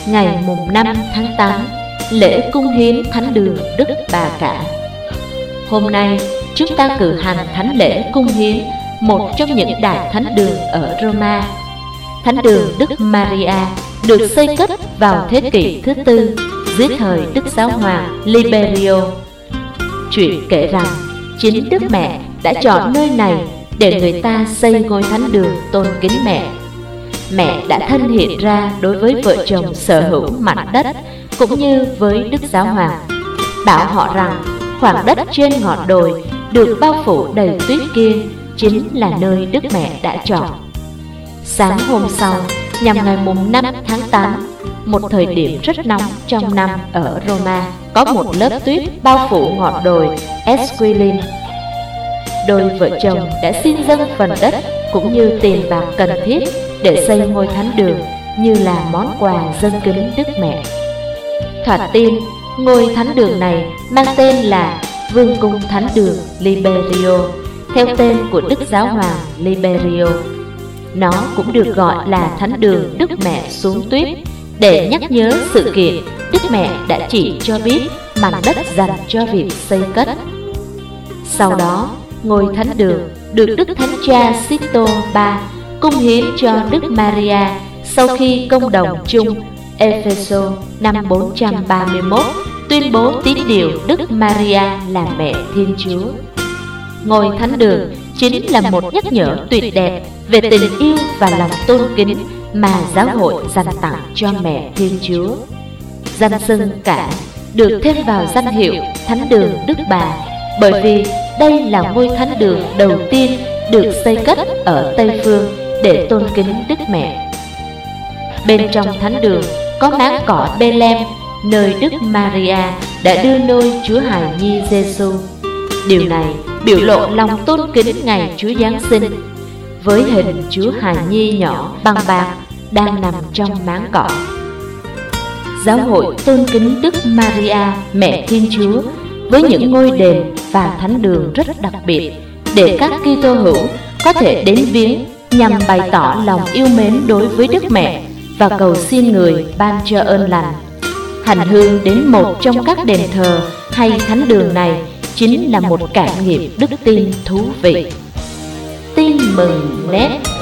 ngày mùng 5 tháng 8, lễ cung hiến thánh đường Đức Bà Cả. Hôm nay chúng ta cử hành thánh lễ cung hiến một trong những đại thánh đường ở Roma. Thánh đường Đức Maria được xây cất vào thế kỷ thứ tư dưới thời Đức Giáo hoàng Liberio. Chuyện kể rằng chính Đức Mẹ đã chọn nơi này để người ta xây ngôi thánh đường tôn kính mẹ. Mẹ đã thân hiện ra đối với vợ chồng sở hữu mảnh đất cũng như với Đức Giáo hoàng, bảo họ rằng khoảng đất trên ngọn đồi được bao phủ đầy tuyết kia chính là nơi Đức Mẹ đã chọn. Sáng hôm sau, nhằm ngày mùng 5 tháng 8, một thời điểm rất nóng trong năm ở Roma, có một lớp tuyết bao phủ ngọn đồi Esquilin. Đôi vợ chồng đã xin dâng phần đất cũng như tiền bạc cần thiết để xây ngôi thánh đường như là món quà dâng kính Đức Mẹ. Thoạt tiên, ngôi thánh đường này mang tên là Vương cung Thánh đường Liberio, theo tên của Đức Giáo hoàng Liberio. Nó cũng được gọi là Thánh đường Đức Mẹ xuống tuyết, để nhắc nhớ sự kiện Đức Mẹ đã chỉ cho biết mảnh đất dành cho việc xây cất. Sau đó, ngôi thánh đường được Đức Thánh Cha Sisto III cung hiến cho Đức Maria sau khi công đồng chung Epheso năm 431 tuyên bố tín điều Đức Maria là mẹ Thiên Chúa. Ngôi thánh đường chính là một nhắc nhở tuyệt đẹp về tình yêu và lòng tôn kính mà giáo hội dành tặng cho mẹ Thiên Chúa. Danh xưng cả được thêm vào danh hiệu Thánh đường Đức Bà, bởi vì đây là ngôi thánh đường đầu tiên được xây cất ở Tây Phương để tôn kính Đức Mẹ. Bên trong thánh đường có máng cỏ Bê-lem, nơi Đức Maria đã đưa nôi Chúa Hài Nhi Giêsu. Điều này biểu lộ lòng tôn kính ngày Chúa Giáng sinh, với hình Chúa Hài Nhi nhỏ bằng bạc đang nằm trong máng cỏ. Giáo hội tôn kính Đức Maria, mẹ Thiên Chúa, với những ngôi đền và thánh đường rất đặc biệt để các Kitô hữu có thể đến viếng nhằm bày tỏ lòng yêu mến đối với Đức Mẹ và cầu xin Người ban cho ơn lành. Hành hương đến một trong các đền thờ hay thánh đường này chính là một trải nghiệm đức tin thú vị. Tin mừng nét